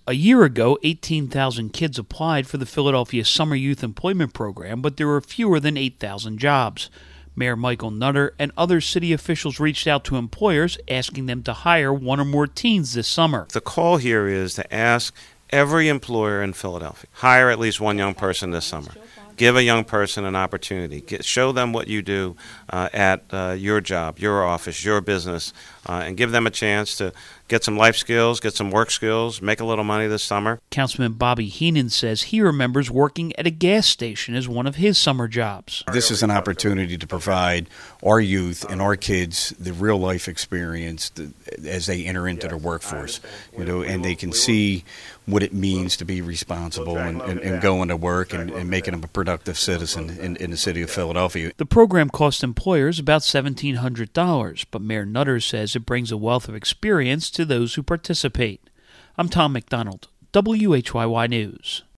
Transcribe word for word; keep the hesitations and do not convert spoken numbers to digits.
A year ago, eighteen thousand kids applied for the Philadelphia Summer Youth Employment Program, but there were fewer than eight thousand jobs. Mayor Michael Nutter and other city officials reached out to employers asking them to hire one or more teens this summer. The call here is to ask every employer in Philadelphia, hire at least one young person this summer. Give a young person an opportunity. Get, show them what you do uh, at uh, your job, your office, your business, uh, and give them a chance to get some life skills, get some work skills, make a little money this summer. Councilman Bobby Heenan says he remembers working at a gas station as one of his summer jobs. This is an opportunity to provide our youth and our kids the real life experience as they enter into the workforce, you know, and they can see what it means to be responsible and, and, and going to work and, and making them a productive citizen in, in the city of Philadelphia. The program costs employers about seventeen hundred dollars, but Mayor Nutter says it brings a wealth of experience to those who participate. I'm Tom McDonald, W H Y Y News.